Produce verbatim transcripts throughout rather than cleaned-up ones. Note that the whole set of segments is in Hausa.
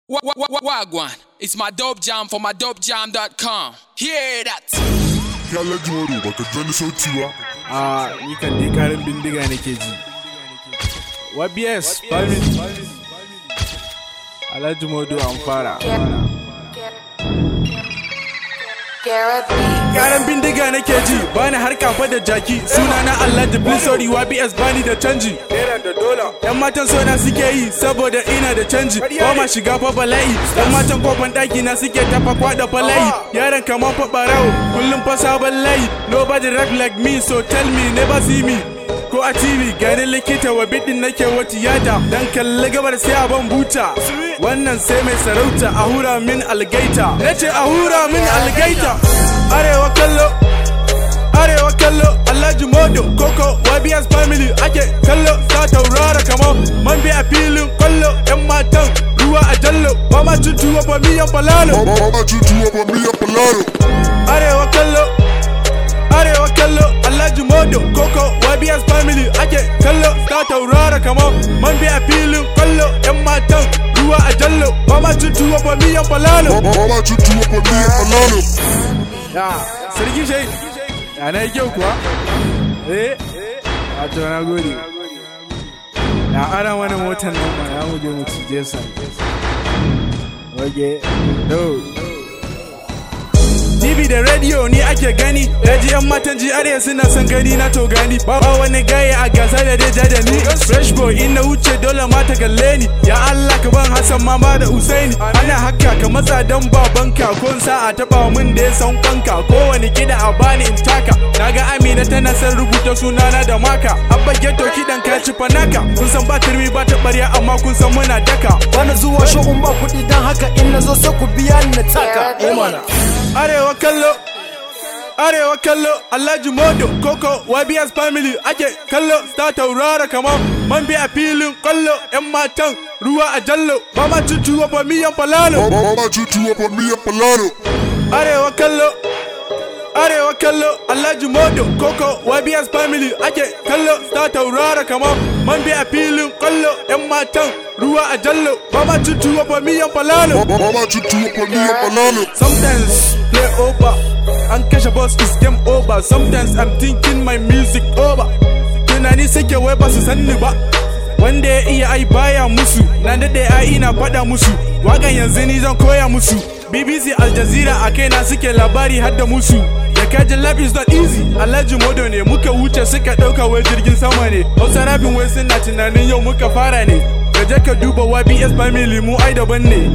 Wagwan, it's my dope jam for my dope jam dot com. Hear that? Alhaji Modo baka jani sauti ba. Ah, ni kan dai karin bindiga nake ji. Y B S family. Alhaji Modo an fara. Karan bindiga nake ji, bani har kafa da jaki. Sunana Alhaji please sorry Y B S bani da canji. Naira da dola. Yan matan sona suke yi saboda ina da canji. Ba ma shiga fa bala'i. Yan matan kofan daki na suke tafa kwada bala'i. Yaran kaman fa barawo, kullum fa sabon layi. Nobody rap like me so tell me never see me. Ko a T V gani likita wa bidin nake wa tiyata. Dan kalli gabar sai a ban buta. Wannan sai mai sarauta a hura min algaita. Nace a hura min algaita. Arewa kallo, arewa kallo, Alhaji Modo, Koko, Y B S family ake kallo, sa taurara kamar man bi a filin kwallo, yan matan ruwa a jallo, ba ma cin tuwo ba miyan falalo. Ba ma cin tuwo ba miyan falalo. Arewa kallo, arewa kallo, Alhaji Modo, Koko, Y B S family ake kallo, sa taurara kamar man bi a filin kwallo, yan matan ruwa a jallo, ba ma cin tuwo ba miyan falalo. Ba ma cin tuwo ba miyan falalo. Ya, sarki shai, ya na yi kyau kuwa? Eh, a to na gode. Ya ara wani motar nan ba ya muje mu cije sa. Oge, no. T V da radio ni ake gani, yaji yan matan G R A suna son gani na to gani. Ba wani gaya a gasa da dai da ni. Fresh boy in na wuce dole ma ta kalle ni. Ya Allah ka ban Hassan mama da Usaini. Ana haka ka matsa dan babanka ko sa a taba mun da ya san kanka. Ko wani kida a bani in taka. Naga Amina tana son rubuta sunana da maka. Abba ghetto kidan ka ci fanaka. Kun san ba turmi ba ta barya amma kun san muna daka. Bana zuwa shogun ba kuɗi dan haka in nazo sai ku biya ni na taka. Eh mana. Arewa kallo, arewa kallo, Alhaji Modo, Koko, Y B S family ake kallo, sa taurara kamar man bi a filin kallo, yan matan ruwa a jallo, ba ma cin tuwo ba miyan falalo. Ba ma cin tuwo ba miyan falalo. Arewa kallo, arewa kallo, Alhaji Modo, Koko, Y B S family ake kallo, sa taurara kamar man bi a filin kallo, yan matan ruwa a jallo, ba ma cin tuwo ba miyan falalo. Ba ma cin tuwo ba miyan falalo. Sometimes play over, and catch a boss is game over. Sometimes I'm thinking my music over. Tunani suke wai ba su sanni ba. Wanda ya iya ai baya musu, na dade ai ina faɗa musu. Wagan yanzu ni zan koya musu. B B C Al Jazeera a kaina suke labari har da musu. Da kajin lab is not easy. Alhaji Modo ne muka wuce suka ɗauka wai jirgin sama ne. Hausa rabin wai suna tunanin yau muka fara ne. Ka je ka duba Y B S family mu ai daban ne.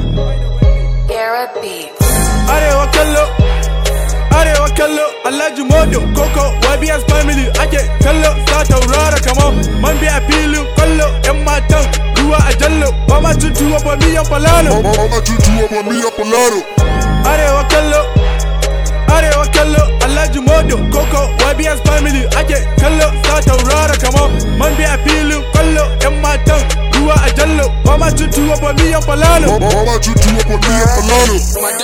Arewa kallo, arewa kallo, Alhaji Modo, Koko, Y B S family ake kallo, sa taurara kamar man bi a filin kallo, yan matan ruwa a jallo, ba ma cin tuwo ba miyan falalo. Ba ma cin tuwo ba miyan falalo. Arewa kallo, arewa kallo, Alhaji Modo, Koko, Y B S family ake kallo, sa taurara kamar man bi a filin kallo, yan matan ruwa a jallo, ba ma cin tuwo ba miyan falalo. Ba ma cin tuwo ba miyan falalo.